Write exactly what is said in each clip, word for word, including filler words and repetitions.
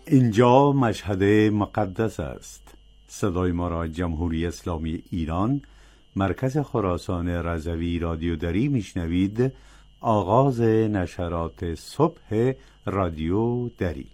اینجا مشهد مقدس است. صدای ما را جمهوری اسلامی ایران، مرکز خراسان رضوی رادیو دری میشنوید. آغاز نشرات صبح رادیو دری.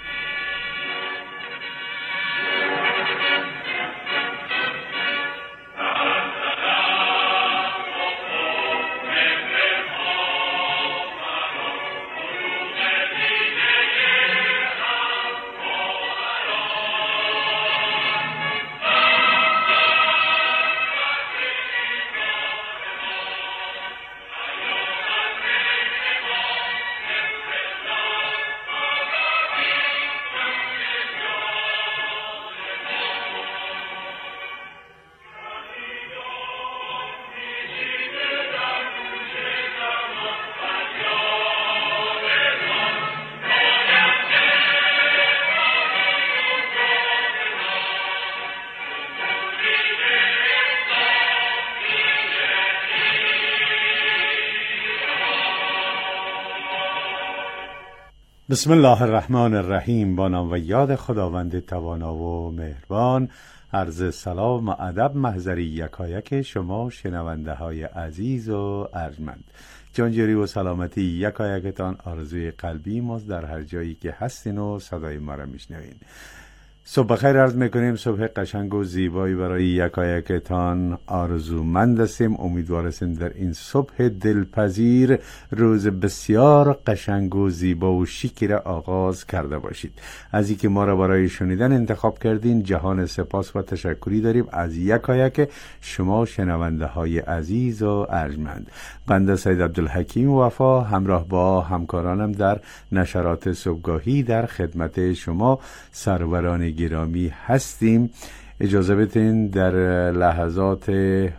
بسم الله الرحمن الرحیم. با نام و یاد خداوند توانا و مهربان. عرض سلام و ادب محضری یکایک شما شنونده های عزیز و ارجمند. جانجوری و سلامتی یکایکتان آرزوی قلبی ماست در هر جایی که هستین و صدای ما را میشنوین. صبح بخیر عرض میکنیم. صبح قشنگ و زیبایی برای یکایکتان آرزومند هستیم. امیدوار هستیم در این صبح دلپذیر روز بسیار قشنگ و زیبا و شیکی را آغاز کرده باشید. از اینکه ما را برای شنیدن انتخاب کردین جهان سپاس و تشکری داریم از یکایک شما شنونده های عزیز و ارجمند. بنده سید عبدالحکیم وفا همراه با همکارانم در نشرات صبحگاهی در خدمت شما سروران گرامی هستیم. اجازه بدین در لحظات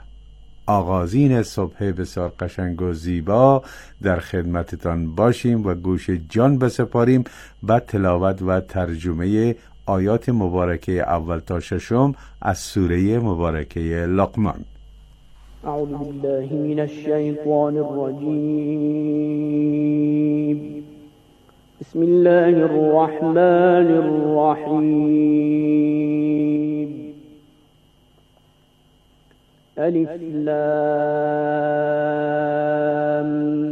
آغازین صبح بسیار قشنگ و زیبا در خدمتتان باشیم و گوش جان بسپاریم به تلاوت و ترجمه آیات مبارکه اول تا ششم از سوره مبارکه لقمان. اعوذ بالله من الشیطان الرجیم. بسم الله الرحمن الرحیم. الف لام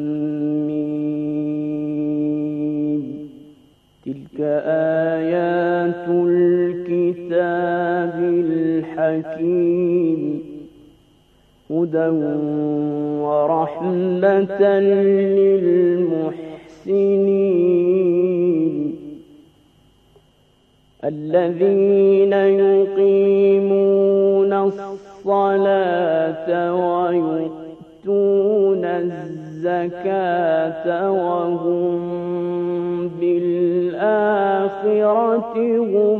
میم. تلك آیات الكتاب الحکیم. هدى ورحمة للمحسنين الذين يقيمون الصلاة ويؤتون الزكاة وهم بالآخرة هم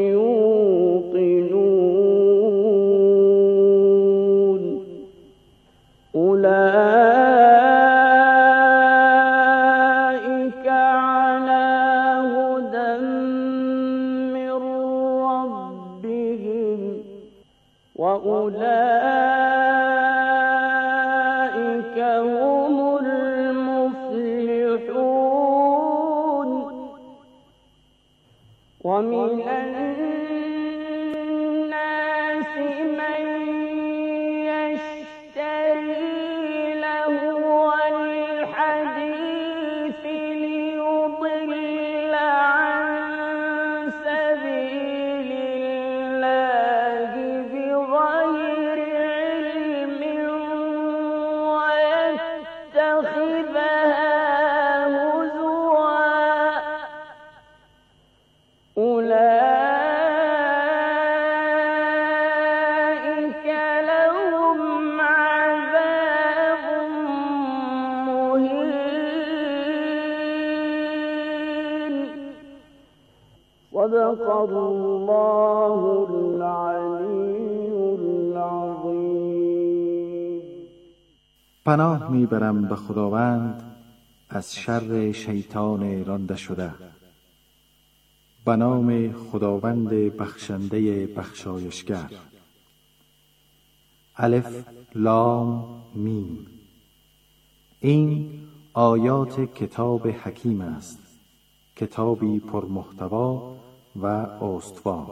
يوقنون. أولئك على هدى من ربهم وأولئك هم المفلحون. ومن الناس من يشتري لهو الحديث ليضل عن سبيل الله بغير علم ويتخذها هزوا. أولئك لهم عذاب مهين. صدق الله العلی العظیم. پناه میبرم به خداوند از شر شیطان رانده شده. به نام خداوند بخشنده بخشایشگر. الف لام میم. این آیات کتاب حکیم است، کتابی پرمحتوا و استوار.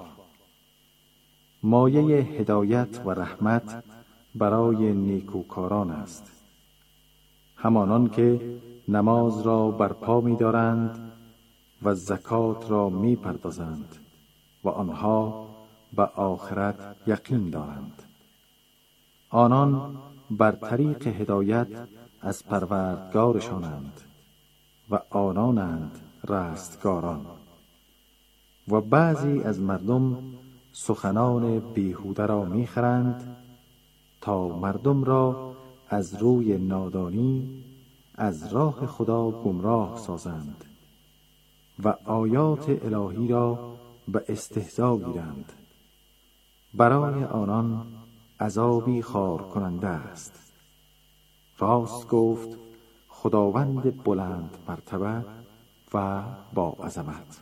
مایه هدایت و رحمت برای نیکوکاران است، همانان که نماز را برپا می دارند و زکات را می پردازند و آنها به آخرت یقین دارند. آنان بر طریق هدایت از پروردگارشانند و آنانند رستگاران. و بعضی از مردم سخنان بیهوده را میخرند تا مردم را از روی نادانی از راه خدا گمراه سازند و آیات الهی را به استهزا گیرند. برای آنان عذابی خار کننده است. راست گفت خداوند بلند مرتبه و با عظمت.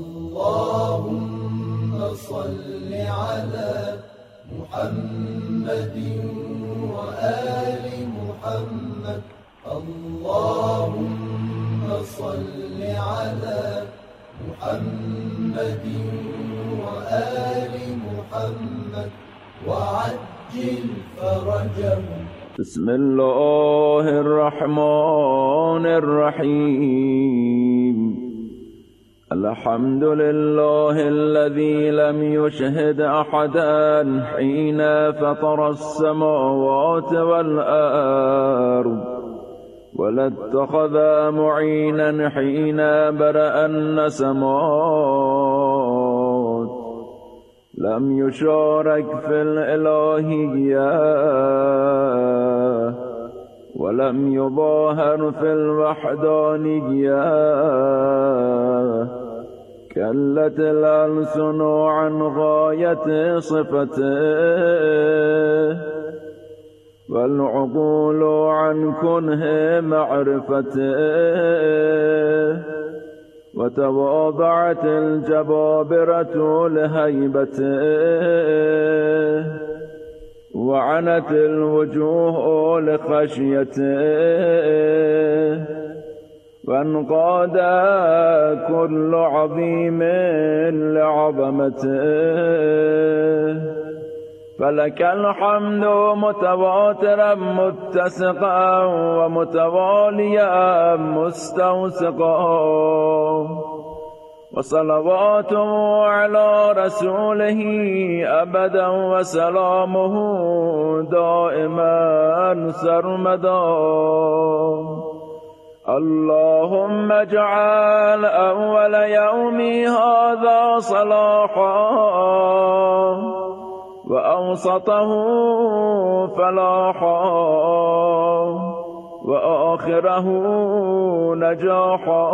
اللهم صل على محمد و آل محمد. اللهم صل على محمد و آل محمد وعجل فرجهم. بسم الله الرحمن الرحيم. الحمد لله الذي لم يشهد أحدا حين فطر السماوات والأرض ولا اتخذ معينا حين برأ النسمات. لم يشارك في الإلهية ولم يظاهر في الوحدانية. كلت الألسن عن غاية صفته والعقول عن كنه معرفته. وتواضعت الجبابرة لهيبته وعنت الوجوه لخشيته. وانقاد كل عظيم لعظمته. فلك الحمد متواترا متسقا ومتواليا مستوسقا. وصلواته على رسوله أبدا وسلامه دائما سرمدا. اللهم اجعل أول يومي هذا صلاحا وأوسطه فلاحا وآخره نجاحا.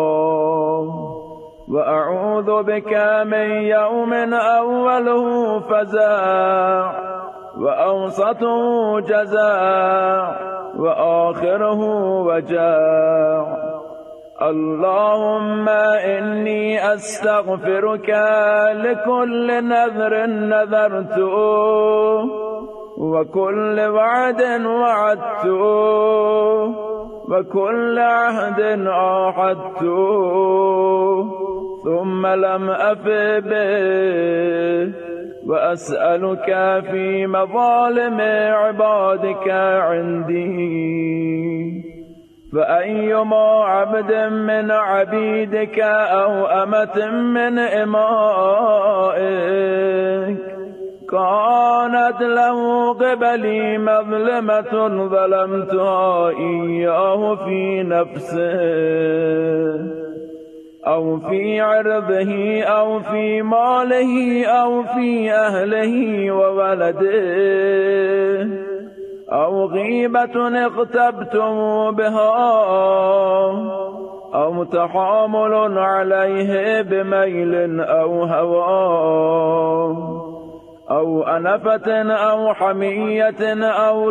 وأعوذ بك من يوم أوله فزاع وأوسطه جزاع وآخره وجاع. اللهم إني أستغفرك لكل نذر نذرته وكل وعد وعدته وكل عهد عاهدته ثم لم أف به. وأسألك في مظالم عبادك عندي. فأيما عبد من عبيدك أو أمة من إمائك كانت له قبلي مظلمة ظلمتها إياه في نفسه أو في عرضه أو في ماله أو في أهله وولده أو غيبة اغتبتم بها أو تحامل عليه بميل أو هوى أو أنفة أو حمية أو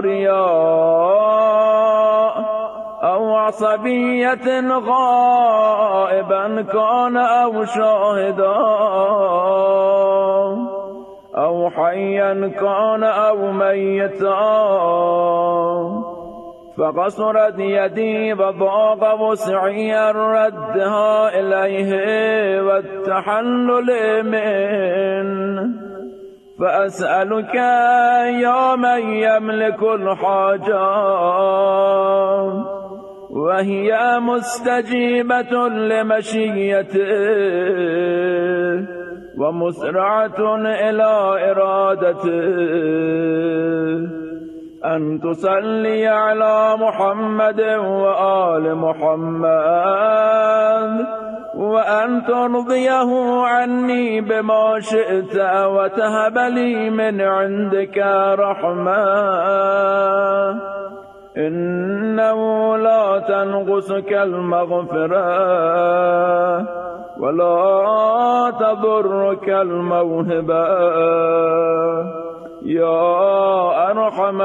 رياء أو عصبية غائبا كان أو شاهدا أو حيا كان أو ميتا فقصرت يدي وضاق وسعي ردها إليه والتحلل منه فأسألك يا من يملك الحاجات وهي مستجيبة لمشيته ومسرعة إلى إرادته أن تصلي على محمد وآل محمد وأن ترضيه عني بما شئت وتهب لي من عندك رحمة إنه لا تنقصك المغفرة ولا تضرك الموهبة يا أرحم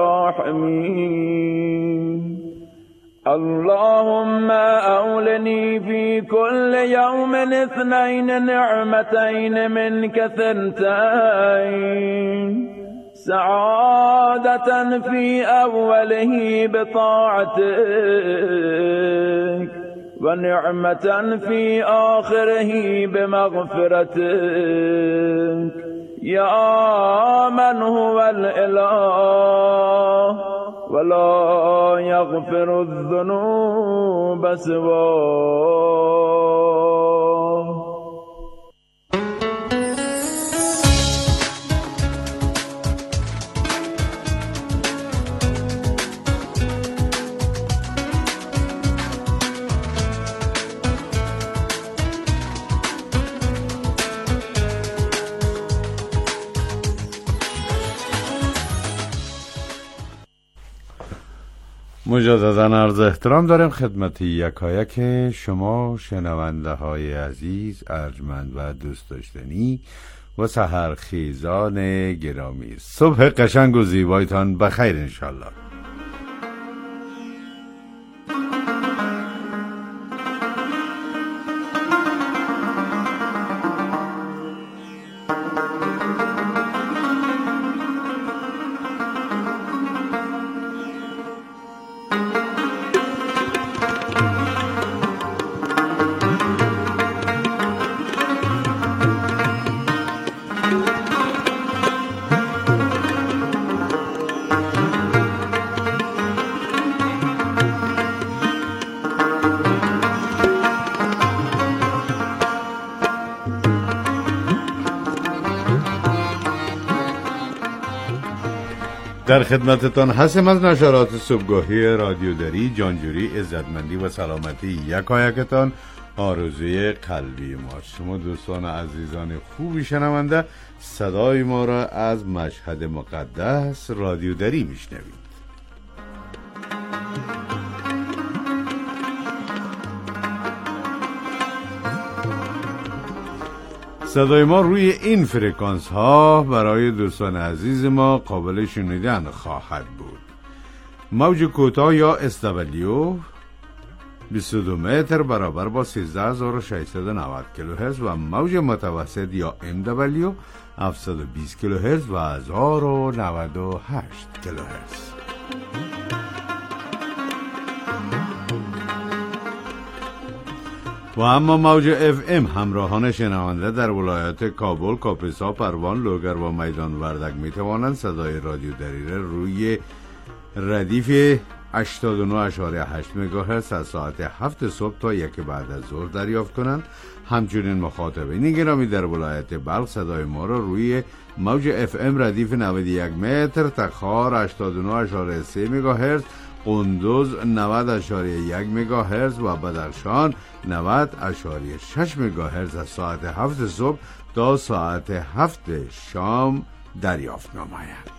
الراحمين. اللهم أولني في كل يوم اثنين نعمتين منك ثنتين سعادة في أوله بطاعتك ونعمة في آخره بمغفرتك يا من هو الإله ولا يغفر الذنوب سواه. مجددا عرض احترام داریم خدمت یکایک شما شنونده های عزیز، ارجمند و دوست داشتنی و سحرخیزان گرامی. صبح قشنگ و زیبایتان بخیر انشالله. در خدمتتان هستم از نشرات صبحگاهی رادیو دری. جانجوری، عزتمندی و سلامتی یکایکتان آرزوی قلبی ما. شما دوستان عزیزان خوبی شنونده، صدای ما را از مشهد مقدس رادیو دری میشنوید. صدای ما روی این فرکانس ها برای دوستان عزیز ما قابل شنیدن خواهد بود. موج کوتاه یا اس دبلیو بیست و دو متر برابر با سیزده هزار و ششصد و نود کیلوهرتز و موج متوسط یا ام دبلیو هفتصد و بیست کیلوهرتز و هزار و نود و هشت کیلوهرتز. و اما موج اف ام همراهان شنونده در ولایت کابل، کاپیسا، پروان، لوگر و میدان وردک می توانند صدای رادیو دری را روی ردیف هشتاد و نه اشاره هشت مگاهرتز از ساعت هفت صبح تا یک بعد از ظهر دریافت کنند. همچنین مخاطبین گرامی در ولایت بلخ صدای ما را روی موج اف ام ردیف نود و یک متر، تخار هشتاد و نه اشاره سه مگاهرتز، قندوز نود اشاره یک مگاهرتز و بدخشان نود اشاره شش مگاهرتز از ساعت هفت صبح تا ساعت هفت شام دریافت نمایند.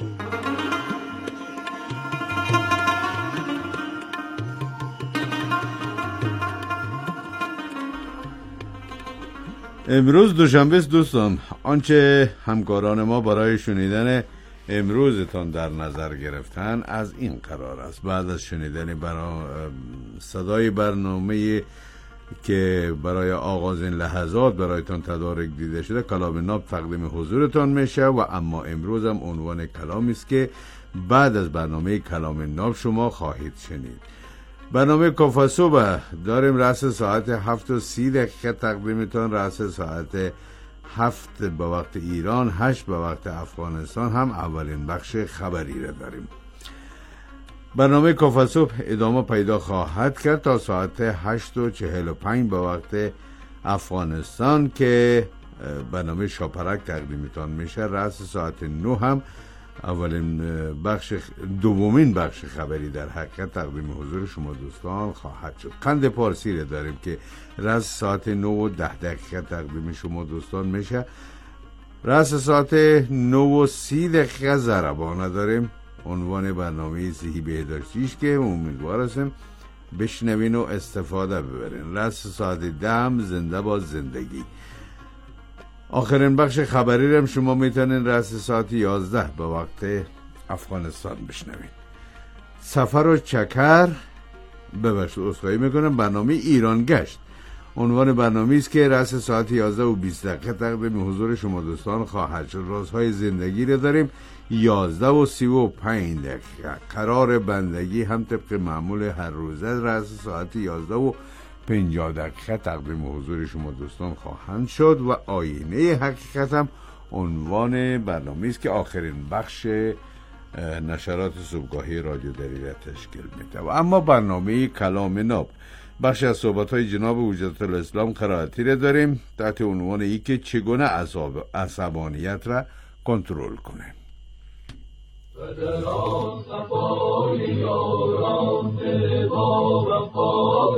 امروز دوشنبه است دوستان. آنچه همکاران ما برای شنیدن امروزتان در نظر گرفتن از این قرار است. بعد از شنیدن برا صدای برنامه که برای آغاز این لحظات برایتان تدارک دیده شده، کلام ناب تقدیم حضورتان میشه و اما امروز هم عنوان کلامی است که بعد از برنامه کلام ناب شما خواهید شنید. برنامه کافه صبح داریم رأس ساعت هفت و سی دقیقه تقدیمتان. رأس ساعت هفت به وقت ایران، هشت به وقت افغانستان هم اولین بخش خبری را داریم. برنامه کافه صبح ادامه پیدا خواهد کرد تا ساعت هشت و چهل و پنج به وقت افغانستان که برنامه شاپرک تقدیمتان میشه. رأس ساعت نه هم اولین بخش دومین بخش خبری در حقیقت تقدیم حضور شما دوستان خواهد شد. قند پارسی را داریم که رأس ساعت نه و ده دقیقه تقدیم شما دوستان میشه. رأس ساعت نه و سی دقیقه ضربانه داریم. عنوان برنامه صحی بهداشتیش که امیدوار هستیم بشنوین و استفاده ببرین. رأس ساعت ده هم زنده با زندگی. آخرین بخش خبری هم شما میتونین رأس ساعت یازده به وقت افغانستان بشنوین. سفر و چکر ببخشید اصلاحی میکنم برنامه ایران گشت عنوان برنامه است که رأس ساعت یازده و بیست دقیقه تقدیم حضور شما دوستان خواهد شد. رازهای زندگی رو داریم یازده و سی و پنج دقیقه. قرار بندگی هم طبق معمول هر روزه رأس ساعت یازده و پنجاه دقیقه تقدیم حضور شما دوستان خواهند شد و آینه حقیقت هم عنوان برنامه است که آخرین بخش نشرات صبحگاهی رادیو دری را تشکیل میده. و اما برنامه کلام ناب بخش از صحبت‌های جناب حجت الاسلام قرائتی را داریم تحت عنوان ای که چگونه عصب... عصبانیت را کنترل کنه. بدران صفای یاران دل با وفا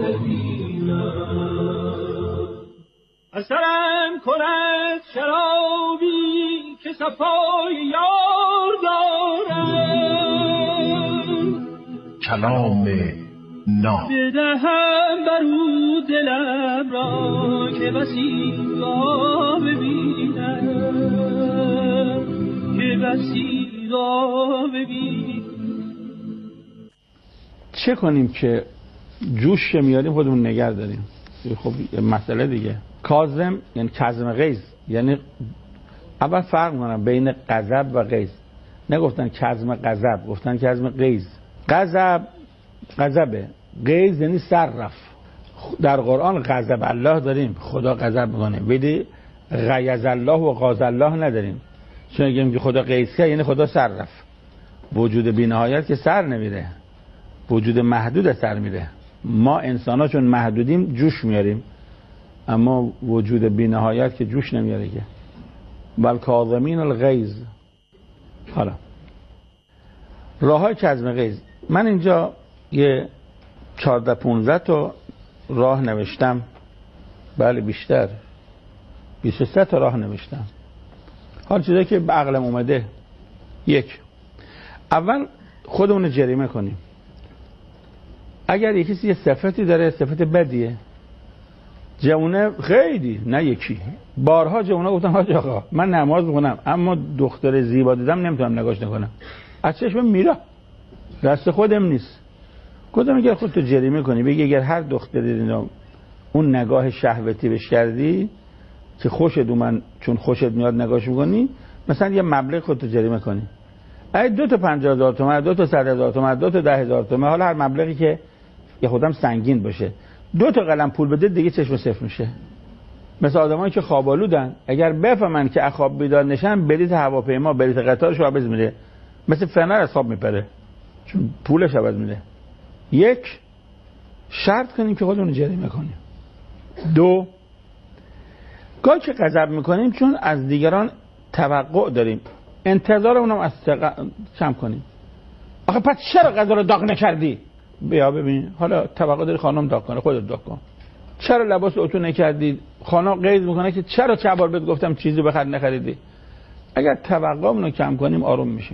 ببینم اثرم کند شرابی که صفای یار دارم کلام ناب بدهم برو دلم را که بسی را ببینم که بسی چه کنیم که جوش میاریم خودمون نگه داریم؟ خب یه مسئله دیگه. کاظم یعنی کظم غیظ، یعنی اول فرق می‌کنن بین غضب و غیظ. نگفتن کظم غضب، گفتن کظم غیظ. غضب غضبه، غیظ یعنی سررف. در قرآن غضب الله داریم، خدا غضب میکنه، ولی غیظ الله و غاظ الله نداریم. چون اگه خدا غیظ کرد یعنی خدا سر رفت. وجود بی‌نهایت که سر نمیره، وجود محدود سر میره. ما انسان ها چون محدودیم جوش میاریم، اما وجود بی‌نهایت که جوش نمیاره که. بل کاظمین الغیظ. حالا راه های کظم غیظ، من اینجا یه چهارده پونزده تا راه نوشتم، بله بیشتر بیست و سه تا راه نوشتم. حال چیزایی که به عقلم اومده. یک، اول خودمون رو جریمه کنیم. اگر یکی یه صفتی داره، صفت بدیه، جوونه خیلی نه یکی بارها جوونه گفتم حاج آقا من نماز میخونم اما دختر زیبا دیدم نمیتونم نگاش نکنم، از چشم میره، دست خودم نیست. گفتم اگر خودتو جریمه کنی بگی اگر هر دختری دیدم اون نگاه شهوتی بهش کردی که خوشت اومد چون خوشت میاد نگاش میکنی، مثلا یه مبلغ خودتو جریمه کنی. اگه دو تا پنجاه هزار تومان، دو تا صد هزار تومان، دو تا ده هزار تومان، حالا هر مبلغی که یه خودم سنگین باشه، دو تا قلم پول بده دیگه چشم صفر میشه. مثل آدمایی که خوابالودن اگر بفهمن که از خواب بیدار نشن بلیط هواپیما بلیط قطارش عوض میده، مثل فنر از خواب میپره چون پولش عوض میده. یک، شرط کنیم که خودمون جریمه کنیم. دو، گاهی که غضب میکنیم چون از دیگران توقع داریم انتظار اونم از تق... کم کنیم. آخه پس چرا غذا رو داغ نکردی؟ بیا ببین حالا توقع داری خانم داغ کنه، خودت داغ کن. چرا لباس اتو نکردی؟ خانم قید میکنه که چرا چه بار بهت گفتم چیزی بخر نخریدی. اگر توقعمون رو کم کنیم آروم میشیم.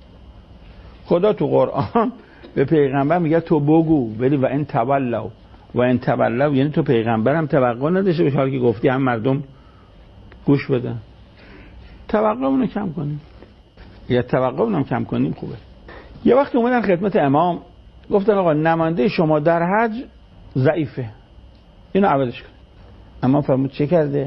خدا تو قرآن به پیغمبر میگه تو بگو، ولی و ان تولوا و ان تولوا یعنی تو پیغمبرم توقع نداشته باشه، حالی که گفتی هم مردم گوش بدن. توقعمون رو کم کنیم. یا توقعمون رو کم کنیم خوبه. یه وقت اومدن خدمت امام گفتن آقا نماینده شما در حج ضعیفه، اینو عوضش کن. اما فرمود چه کرده؟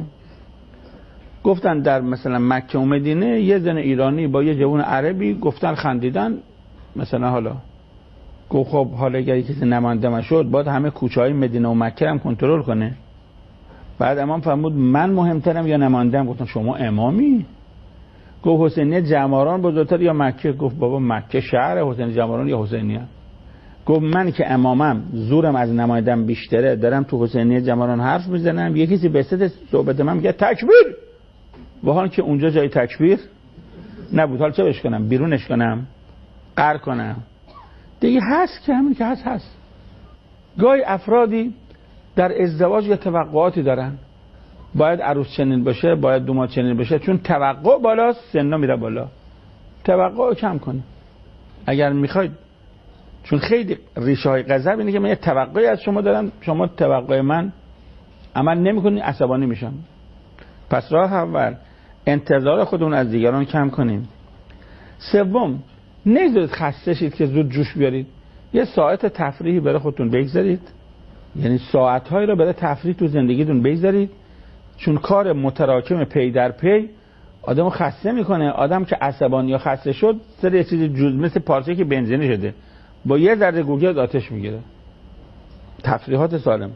گفتن در مثلا مکه و مدینه یه زن ایرانی با یه جوان عربی گفتن خندیدن، مثلا حالا گفت خب حالا اگر کسی نماینده من شد باید همه کوچه های مدینه و مکه هم کنترل کنه. بعد امام فرمود من مهمترم یا نماینده‌ام؟ گفتم شما امامی. گفت حسینیه جماران بزرگتر یا مکه؟ گفت بابا مکه شهر، حسین جماران یا حسینیه. گفت من که امامم زورم از نماینده‌ام بیشتره، دارم تو حسینیه جماران حرف میزنم، یه کسی به صد صحبت من میگه تکبیر، و حال که اونجا جای تکبیر نبود. حالا چه بش کنم؟ بیرونش کنم؟ قهر کنم؟ دیگه هست که همین که هست هست. گاهی افرادی در ازدواج یا توقعاتی دارن، باید عروس چنین باشه، باید دومات چنین باشه، چون توقع بالاست سنا میره بالا. توقع کم کنه اگر میخواید، چون خیلی ریشه های غضب اینه که من یه توقعی از شما دارم، شما توقع من عمل نمیکنید عصبانی میشم. پس راه اول انتظار خودمون از دیگران کم کنیم. سوم، نگذارید خسته شید که زود جوش بیارید، یه ساعت تفریحی برای خودتون بگذارید، یعنی ساعت‌هایی رو برای تفریح تو زندگیتون بگذارید، چون کار متراکم پی در پی آدمو خسته میکنه. آدم که عصبانی یا خسته شد سر یه چیز جز مثل پارچه‌ای که بنزینی شده، با یه ذره گوگرد آتش میگیره. تفریحات سالم.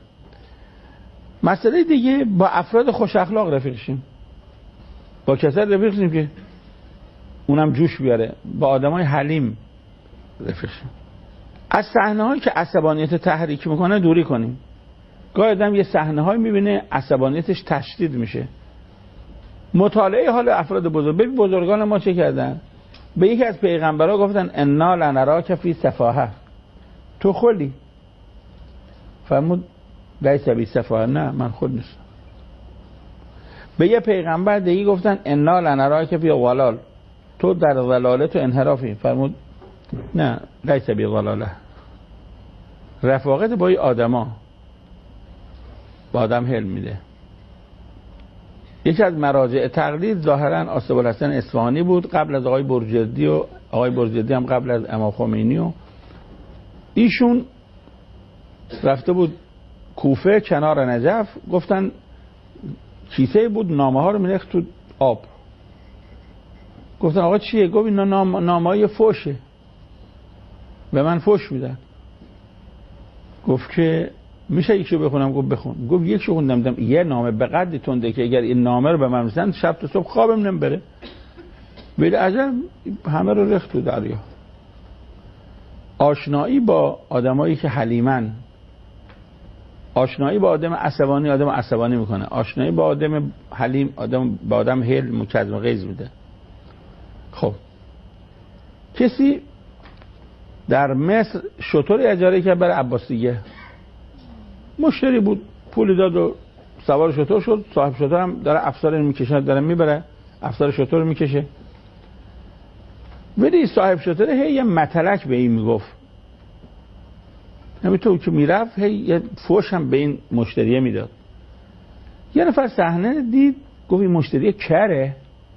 مسئله دیگه، با افراد خوش اخلاق رفیق شیم، با کسایی رفیق شیم که اونم جوش بیاره، با آدمای حلیم رفیق شیم. از صحنه‌هایی که عصبانیت تحریک میکنه دوری کنیم. گاهی آدم یه صحنه‌هایی میبینه عصبانیتش تشدید میشه. مطالعه حال افراد بزرگ، ببین بزرگان ما چه کردن. به یکی از پیغمبرها گفتن انا لنراک فی سفاهه، تو خلی. فرمود لیس بی سفاهه، نه من خود نیستم. به یه پیغمبر دیگه گفتن انا لنراک فی ضلال، تو در ضلالت و انحرافی. فرمود نه لیس بی ضلاله. رفاقت با این آدما با آدم حل میده. یکی از مراجع تقلید ظاهرا آصف الحسن اصفهانی بود، قبل از آقای برجردی، و آقای برجردی هم قبل از امام خمینی. و ایشون رفته بود کوفه کنار نجف، گفتن کیسه بود نامه ها رو میریخت تو آب. گفتن آقا چیه؟ گفت اینا نام... نامه های فوشه، به من فوش میدن. گفت که میشه یکشو بخونم؟ گفت بخون. گفت یکشو خوندم، دیدم یه نامه به قدری تنده که اگر این نامه رو به من رسن شب تا صبح خوابم نمیبره. بله عجب، همه رو ریخت تو دریا. آشنایی با آدمایی که حلیمن، آشنایی با آدم عصبانی آدم عصبانی میکنه، آشنایی با آدم حلیم آدم با آدم حلم کظم و غیظ میده. خب کسی در مصر شطور اجاره کرد برای عباسیه، مشتری بود، پولی داد و سوار شطور شد. صاحب شطور هم داره افسار میکشه، داره میبره افسار شطور میکشه. ولی صاحب شطور هی یه متلک به این میگفت، همینطور که میرفت هی یه فوش هم به این مشتریه میداد. یه نفر صحنه دید، گفت این مشتری کره،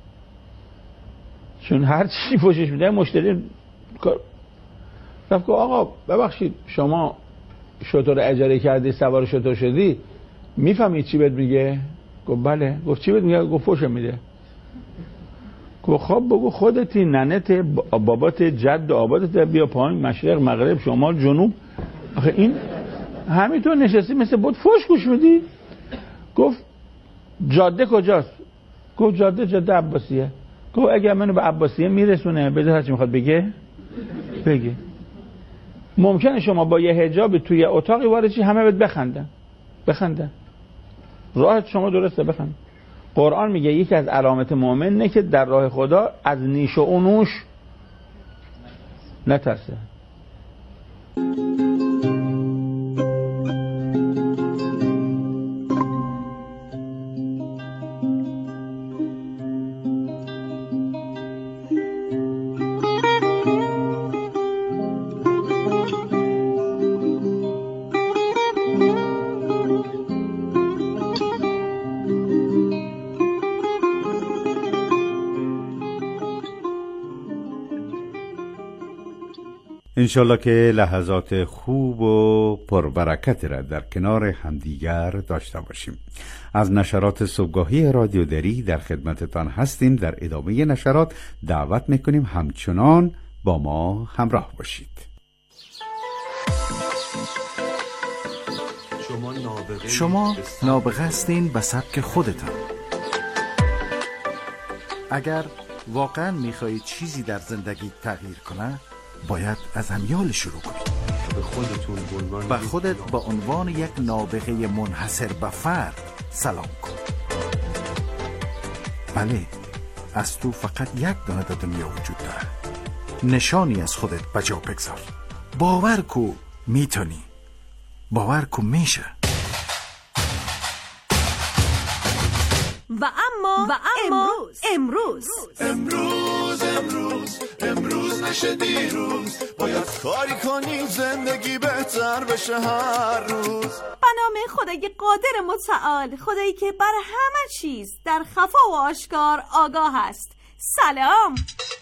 چون هر چی فوشش میده مشتری. رفت گفت آقا ببخشید شما شطور اجاره کردی سوار شطور شدی، میفهمی چی بهت میگه؟ گفت بله. گفت چی بهت میگه؟ گفت فوش میده. گفت خب بگو خودتی، ننت، بابات، جد و آبادت، بیا پایین، مشرق مغرب شمال جنوب. آخه این همینطور نشستی مثل بود فوش گوش میدی؟ گفت جاده کجاست؟ گفت جاده جاده عباسیه. گفت اگر منو به عباسیه میرسونه بذار هرچی میخواد بگه بگه. ممکنه شما با یه حجاب توی اتاقی وارد چی همه بهت بخندن بخندن راحت شما درسته بخند. قرآن میگه یکی از علامت مؤمنه که در راه خدا از نیش و اونوش نترسه. انشالله که لحظات خوب و پربرکت را در کنار همدیگر داشته باشیم. از نشرات صبحگاهی رادیو دری در خدمتتان هستیم. در ادامه نشرات دعوت میکنیم همچنان با ما همراه باشید. شما نابغه هستین به سبک خودتان. اگر واقعا میخواهید چیزی در زندگی تغییر کنه، باید از همیال شروع کنید. به خودتون به خودت با عنوان یک نابغه منحصر به فرد سلام کن. بله، از تو فقط یک دانه در دنیا وجود داره. نشانی از خودت بجا بگذار. باور کو میتونی. باور کو میشه. و اما و اما امروز امروز امروز امروز نشه دیروز، باید کاری کنیم زندگی بهتر بشه هر روز. به نام خدای قادر متعال، خدایی که بر همه چیز در خفا و آشکار آگاه است. سلام.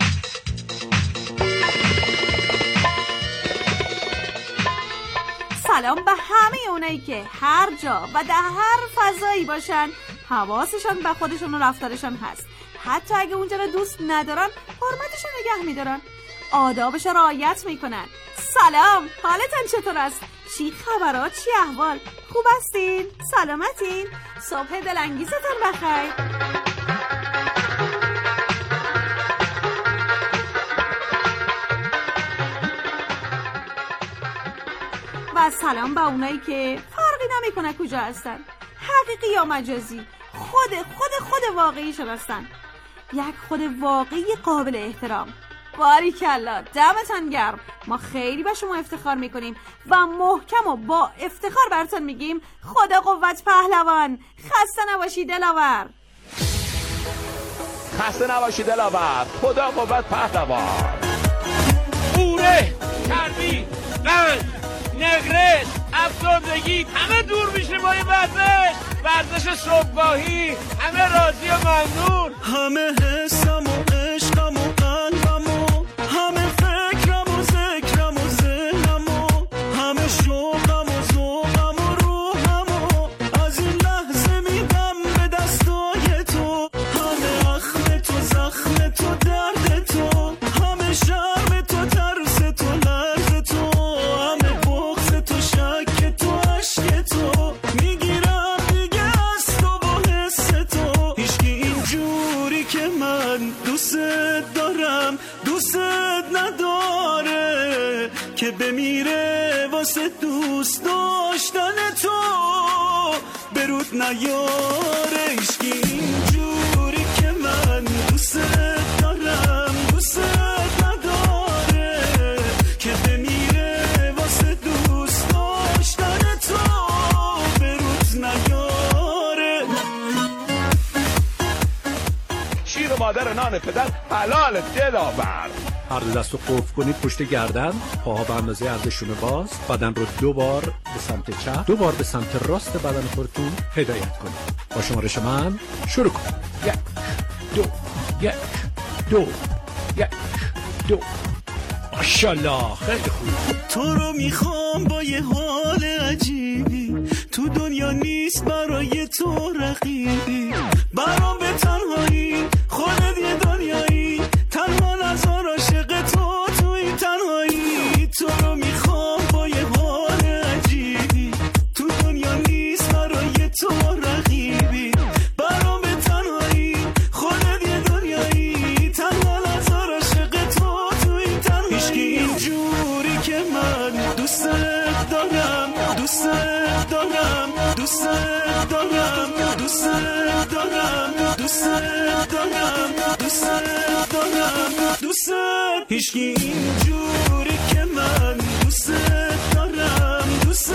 سلام به همه اونایی که هر جا و در هر فضایی باشن حواسشان به خودشون و رفتارشان هست، حتی اگه اونجا رو دوست ندارن حرمتشون نگه میدارن، آدابش رو رعایت میکنن. سلام، حالتان چطور است؟ چی خبرات؟ چی احوال؟ خوب هستین؟ سلامتین؟ صبح دلانگیزتون بخیر. و سلام به اونایی که فرقی نمیکنه کجا هستن، حقیقی یا مجازی، خود خود خود واقعی شناستن، یک خود واقعی قابل احترام. باریکلا، دمتان گرم. ما خیلی به شما افتخار میکنیم و محکم و با افتخار براتون میگیم خدا قوت پهلوان. خسته نباشی دلاور. خسته نباشی دلاور. خدا قوت پهلوان. اوره، چربی، قند، نگرش، افسردگی همه دور میشه با این ورزش. ورزش صبحگاهی، همه راضی و ممنون. همه حسم و عشقم و قلبم و همه فکرم و ذکرم و ذهنم و همه شوقم و ذوقم و روحم و از این لحظه میدم به دستای تو. همه اخم تو، زخم تو، درد تو، همه شرم تو، ترس تو، لرز تو، همه بغض تو، شک تو، عشق تو. میگیرم دیگه از تو با حس تو. هیچکی اینجوری که من دوست دارم دوست نداره که بمیره واسه دوست داشتن تو. برود نیاره. هیچکی اینجوری که من دوست دارم دوست نداره که بمیره واسه دوست داشتن تو. برود نیاره. شیر مادر نان پدر حلال دلاور. هر دو دست رو قفل کنید پشت گردن، پاها به اندازه عرضشونه باز، بدن رو دو بار به سمت چپ، دو بار به سمت راست بدن خودتون هدایت کنید. با شمارش من شروع کنید. یک دو یک دو یک دو. ماشاءالله، خیلی خوب. تو رو میخوام با یه حال عجیبی، تو دنیا نیست برای تو رقیبی. برام به تنهایی خودت یه دنیایی، تنها نزار عاشق تو تو این تنهایی. تو رو میخوام با یه حال عجیبی، تو دنیا نیست برای تو رقیبی. برام به تنهایی خودت یه دنیایی، تنها نزار عاشق تو تو این تنهایی. هیچکی اینجوری که من دوست دارم دوست دارم دوست دارم دوست دارم دوست دارم دوست دارم دوست. هیچکی اینجوری که من دوست دارم دوست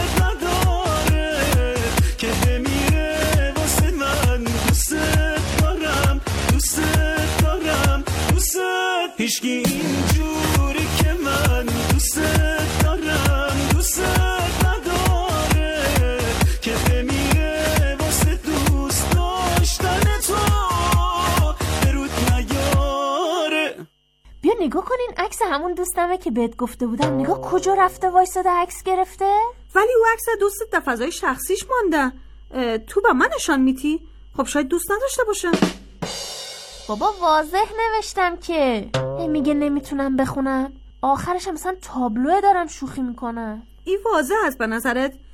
نداره که بمیره واسه من. دوست دارم دوست دارم دوست. هیچکی اینجوری که من دوست دارم دوست نداره که بمیره واسه دوست داشتن تو. برود نیاره. بیا نگاه کنین عکس همون دوستمه که بهت گفته بودم. نگاه کجا رفته وایساده عکس گرفته. ولی او عکس دوستت در فضای شخصیش مانده. تو به من نشان میتی؟ خب شاید دوست نداشته باشه. بابا واضح نوشتم که. میگه نمیتونم بخونم، آخرش هم مثلا تابلوه دارم شوخی میکنم. این واضح هست به نظرت؟